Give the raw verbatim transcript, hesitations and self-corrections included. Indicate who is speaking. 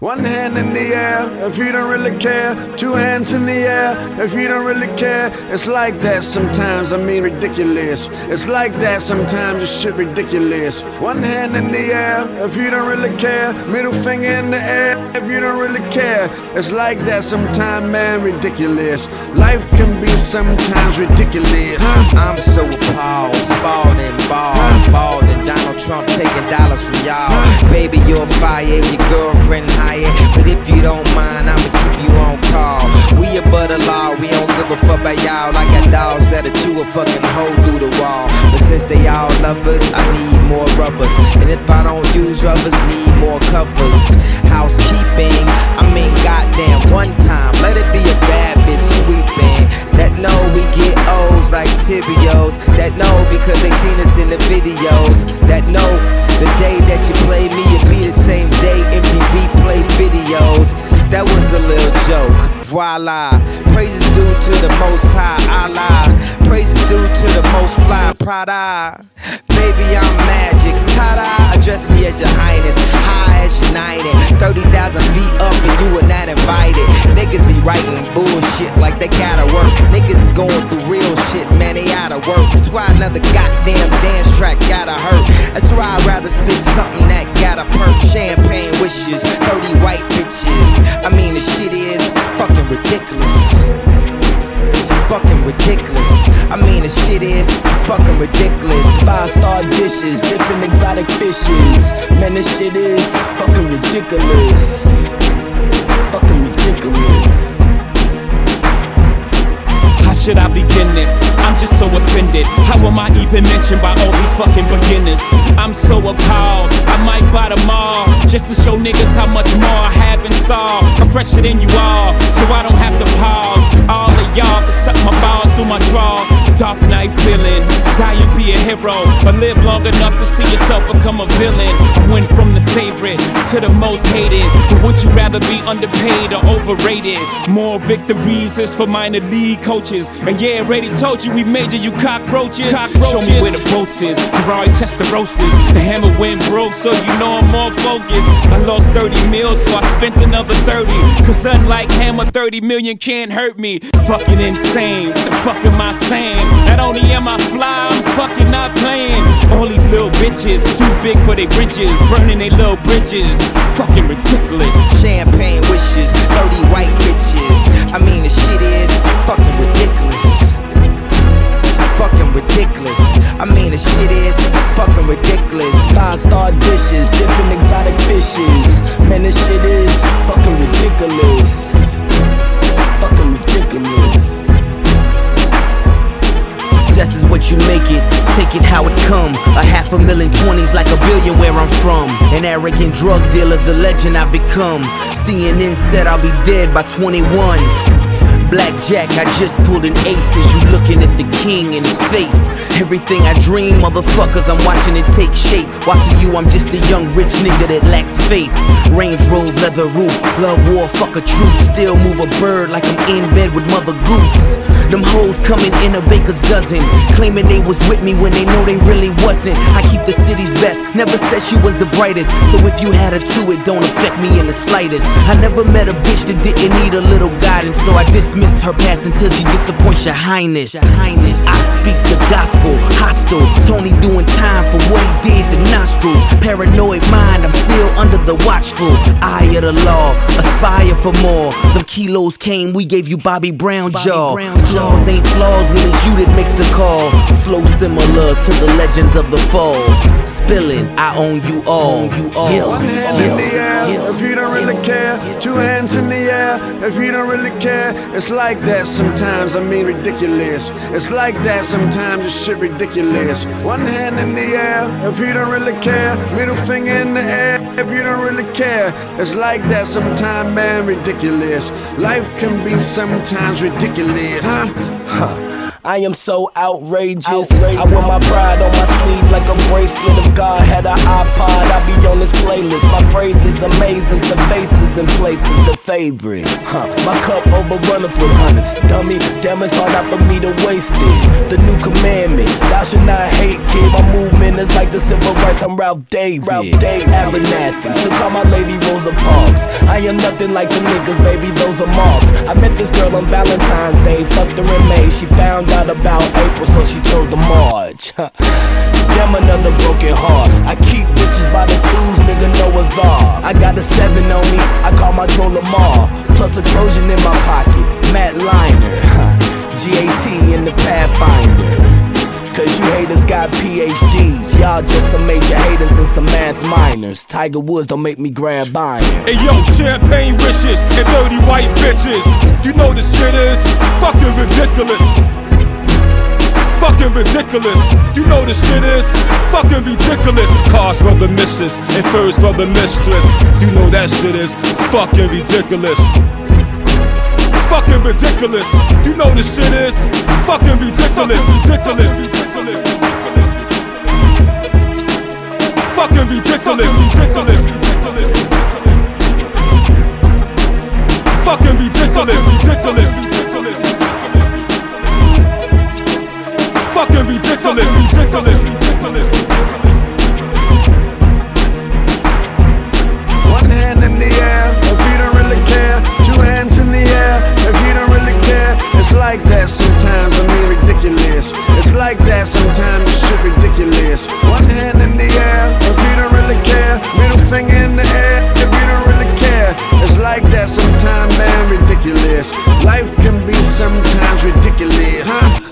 Speaker 1: One hand in the air if you don't really care. Two hands in the air if you don't really care. It's like that sometimes, I mean ridiculous. It's like that sometimes, this shit ridiculous. One hand in the air if you don't really care. Middle finger in the air if you don't really care. It's like that sometimes, man, ridiculous. Life can be sometimes ridiculous.
Speaker 2: Huh? I'm so appalled, spalled and bald, bald and Donald Trump taking dollars from y'all. Baby, you're fire, your girlfriend hired. But if you don't mind, I'ma keep you on call. We above the law, we don't give a fuck about y'all. I got dogs that'll chew a fucking hole through the wall. But since they all love us, I need more rubbers. And if I don't use rubbers, need more covers. Housekeeping, I mean goddamn one time. Let it be a bad bitch sweeping. That know we get O's like Tibios. That know because they seen us in the videos. That know the day that you play me, it be the same day M T V play videos. That was a little joke, voila. Praises due to the most high, Allah. Praises due to the most fly, Prada. Baby, I'm magic, ta-da. Address me as your highness, high as united. Thirty thousand feet up and you were not invited. Niggas be writing bullshit like they gotta work. Niggas going through real shit, man, they outta work. That's why another goddamn dance track gotta hurt. That's why I'd rather spit something that gotta perk. Champagne wishes, thirty white bitches. I mean, the shit is fucking ridiculous. Fucking ridiculous. I mean, the shit is fucking ridiculous.
Speaker 3: Five star dishes, different exotic fishes. Man, this shit is fucking ridiculous. Fucking ridiculous.
Speaker 4: How should I begin this? I'm just so offended. How am I even mentioned by all these fucking beginners? I'm so appalled, I might buy them all, just to show niggas how much more I have in store. I'm fresher than you all, so I don't have to pause. All of y'all can suck my balls through my drawers. Dark night feeling, die you be a hero, or live long enough to see yourself become a villain. I went from the favorite to the most hated, but would you rather be underpaid or overrated? More victories is for minor league coaches. And yeah, already told you we major, you cockroaches. cockroaches. Show me where the boats is, Ferrari test the roasters. The hammer went broke, so you know I'm more focused. I lost thirty mils, so I spent another thirty. Cause unlike Hammer, thirty million can't hurt me. Fucking insane, what the fuck am I saying? Not only am I fly, I'm fucking not playing. All these little bitches, too big for their britches, burning their little bridges. Fucking ridiculous.
Speaker 2: Champagne wishes, thirty white bitches. I mean, the shit is fucking ridiculous. Fucking ridiculous. I mean, the shit is fucking ridiculous.
Speaker 3: Five star dishes, different exotic fishes. Man, this shit is fucking ridiculous. Fucking ridiculous.
Speaker 5: Success is what you make it, take it how it come. A half a million twenties like a billion where I'm from. An arrogant drug dealer, the legend I've become. C N N said I'll be dead by twenty-one. Blackjack, I just pulled an ace as you looking at the king in his face. Everything I dream, motherfuckers, I'm watching it take shape. Watching you, I'm just a young rich nigga that lacks faith. Range Rover, leather roof, love war, fuck a truce. Still move a bird like I'm in bed with Mother Goose. Them hoes coming in a baker's dozen, claiming they was with me when they know they really wasn't. I keep the city's best, never said she was the brightest. So if you had her too, it don't affect me in the slightest. I never met a bitch that didn't need a little guidance, so I dismiss her past until she disappoints your highness. Your highness. I speak the gospel, hostile. Tony doing time for what he did to nostrils. Paranoid mind, I'm still under the watchful eye of the law. Aspire for more. Them kilos came, we gave you Bobby Brown jaw. Flaws ain't flaws when it's you that makes the call. Flow similar to the legends of the falls. Spilling, I own you all. You all.
Speaker 1: Yeah. One hand yeah. in the air yeah. if you don't really care. Two hands in the air if you don't really care. It's like that sometimes, I mean ridiculous. It's like that sometimes, this shit ridiculous. One hand in the air if you don't really care. Middle finger in the air if you don't really care. It's like that sometimes, man, ridiculous. Life can be sometimes ridiculous. Huh?
Speaker 3: Huh. I am so outrageous. outrageous. I wear my pride on my sleeve like a bracelet. If God had an iPod, I'd be on this playlist. My phrases amazing, the faces places and places the favorite. Huh, my cup overrunneth with hundreds. Dummy, damn, it's hard not for me to waste it. The new commandment, thou should not hate, kid. My movement is like the civil rights, I'm Ralph David. Ralph David, Abernathy, so call my lady Rosa Parks. I am nothing like the niggas, baby, those are marks. I met this girl on Valentine's Day, fucked her in May. She found out about April, so she chose to March. Damn, another broken heart. I keep bitches by the twos, nigga, Noah's Ark. I got a seven on me, I call my troll Lamar. Plus a Trojan in my pocket, Matt Liner. G A T in the Pathfinder. Cause you haters got P H Ds. Y'all just some major haters and some math minors. Tiger Woods don't make me grab iron.
Speaker 4: Hey yo, champagne wishes and dirty white bitches. You know the shit is fucking ridiculous. Fucking ridiculous. You know the shit is fucking ridiculous. Cars for the missus and furs for the mistress. You know that shit is fucking ridiculous. Fucking ridiculous. You know the shit is fucking ridiculous. Ridiculous. Ridiculous. Fucking ridiculous. Ridiculous. Ridiculous. Fucking ridiculous. Ridiculous. Ridiculous. Fucking ridiculous. Ridiculous. Ridiculous.
Speaker 1: One hand in the air if you don't really care. Two hands in the air if you don't really care. It's like that sometimes, I mean ridiculous. It's like that sometimes, this shit ridiculous. One hand in the air if you don't really care. Middle finger in the air if you don't really care. It's like that sometimes, man, ridiculous. Life can be sometimes ridiculous, huh?